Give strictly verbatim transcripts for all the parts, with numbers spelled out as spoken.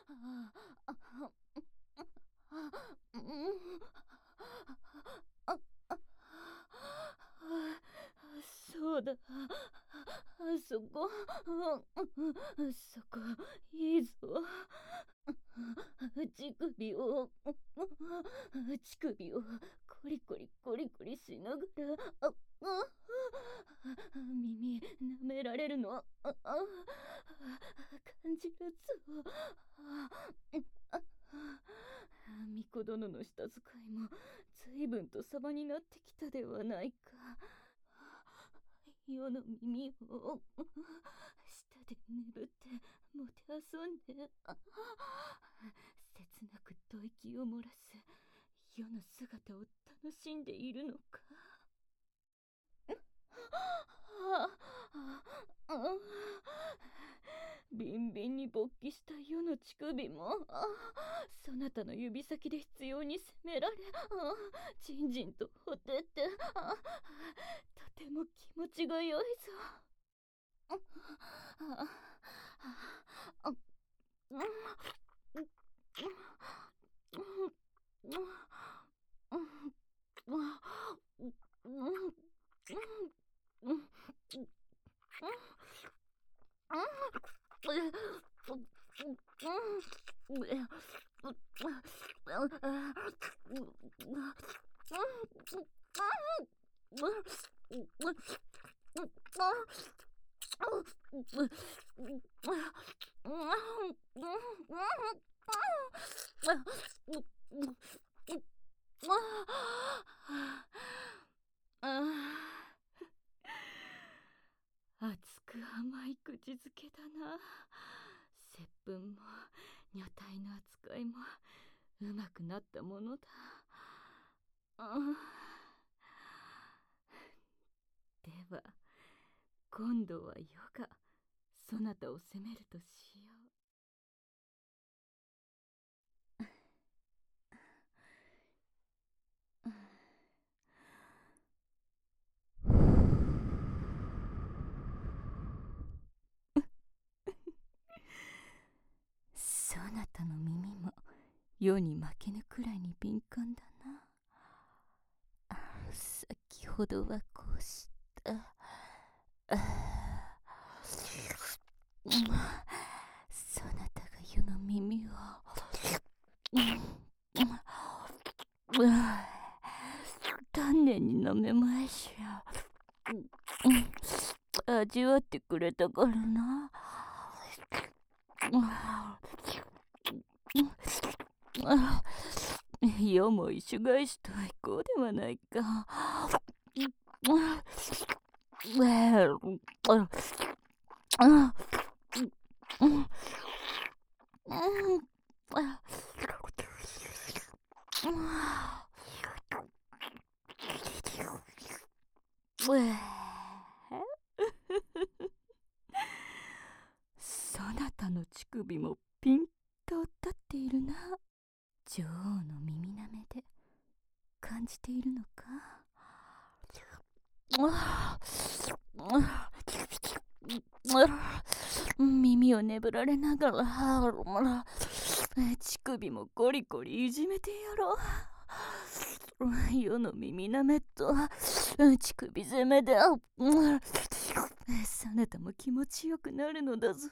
そうだ、あそこ、そこ、いいぞ。乳首を、乳首をコリコリコリコリしながら、ああ耳舐められるの、ああ感じるぞ。巫女殿の舌使いも随分と様になってきたではないか。世の耳を舌で眠ってもてあそんで、切なく吐息を漏らす世の姿を楽しんでいるのか。ビンビンに勃起した世の乳首もそなたの指先で執拗に責められ、じんじんとほてってとても気持ちがよいぞ。熱く甘い口づけだな。接吻も女体の扱いもうまくなったものだ。では今度は世がそなたを責めるとしよう。そなたの耳も世に負けぬくらいに敏感だな。先ほどはこうした。そなたが世の耳を丹念に舐めましょう。味わってくれたからな。世も一種返しとはいこうではないか。そなたの乳首もピンと立っているな。女王の耳なめで感じているのか。耳をねぶられながら乳首もゴリゴリいじめてやろう。世の耳なめと乳首攻めでそなたも気持ちよくなるのだぞ。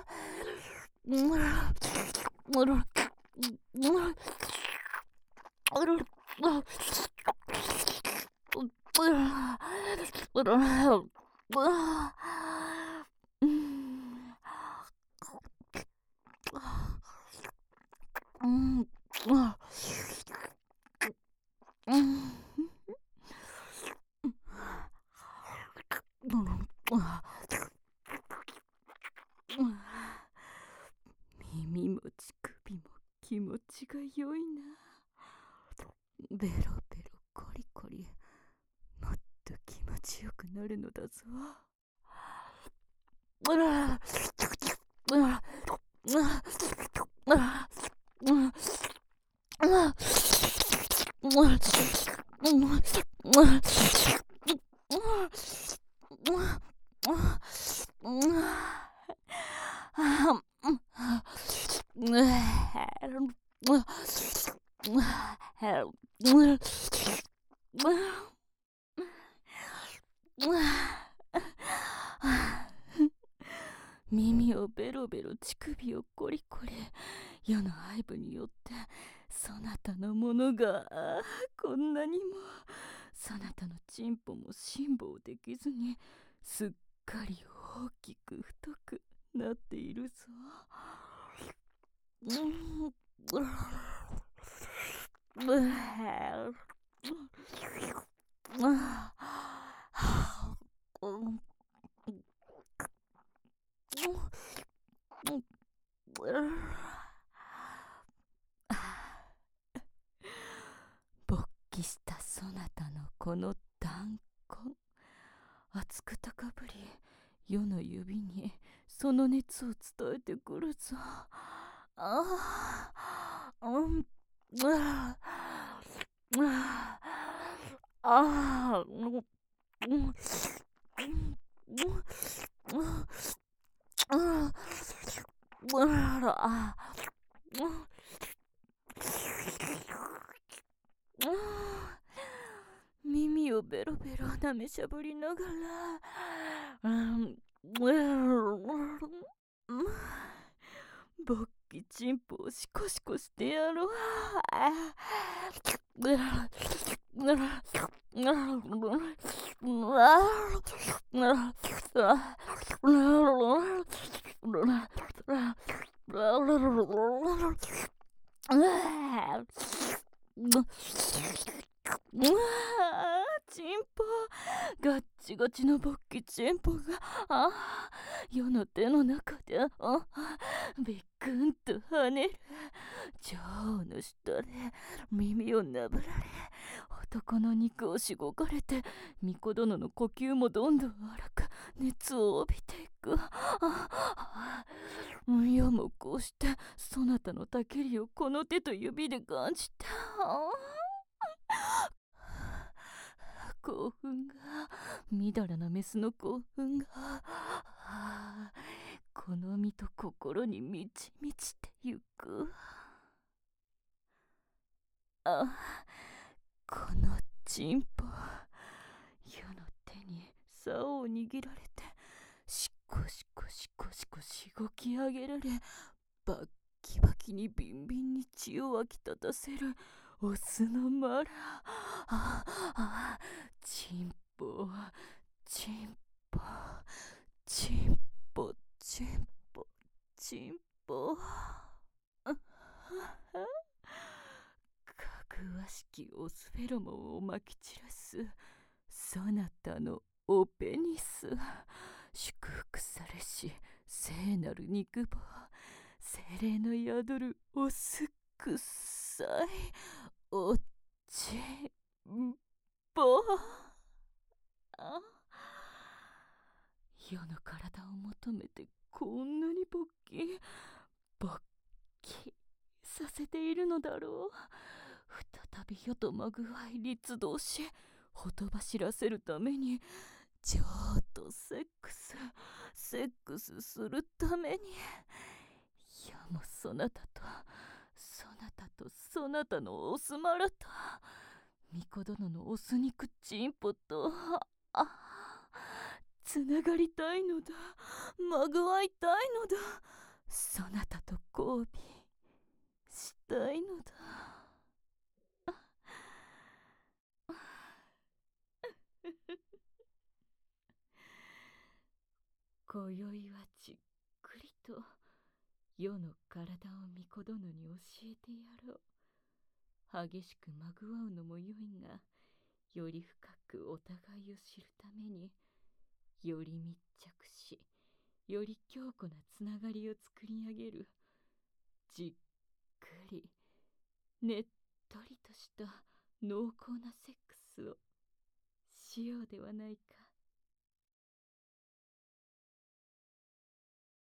耳も乳首も気持ちが良いな。ベロベロコリコリもっと気持ちよくなるのだぞ。 耳をベロベロ、乳首をコリコリ。世の愛撫によってそなたのものがあこんなにも。そなたのチンポも辛抱できずにすっかり大きく太くなっているぞ。うん、勃起したそなたのこの弾痕、熱く高ぶり世の指にその熱を伝えてくるぞ。ああ、うん、ああ、ああ、うん、うん、耳をベロベロ舐めしゃぶりながら、勃起チンポをシコシコしてやろう。うわあ、チンポ、ガッチガチの勃起チンポが、ああ、世の手の中で、ああ、ビクンと跳ねる。女王の下で耳をなぶられ、男の肉をしごかれて、巫女殿の呼吸もどんどん荒く熱を帯びていく。ああ、世もこうしてそなたのたけりをこの手と指で感じた。ああ、興奮が、みだらなメスの興奮が、はあ、この身と心に満ち満ちてゆく。あ、このチンポ、世の手に竿を握られて、しこしこしこしこしごき上げられ、バッキバキにビンビンに血を湧き立たせるオスのマラ。ああ、チンポ、チンポ、チンポ、チンポ、チンポ。かぐわしきオスフェロモンをまき散らすそなたのオペニス。祝福されし聖なる肉棒、精霊の宿るオスくさいおちんぽ。あ、世の体を求めてこんなに勃起勃起させているのだろう。再び世とまぐわい立道し、ほとばしらせるために、女王とセックスセックスするために、世もそなたとそなたとそなたのオスマラと巫女殿のオス肉チンポと、あ、つながりたいのだ、まぐわいたいのだ、そなたと交尾したいのだ。今宵はじっくりと世の体を巫女殿に教えてやろう。激しくまぐわうのもよいが、より深くお互いを知るために、より密着し、より強固なつながりを作り上げる。じっくり、ねっとりとした濃厚なセックスをしようではないか。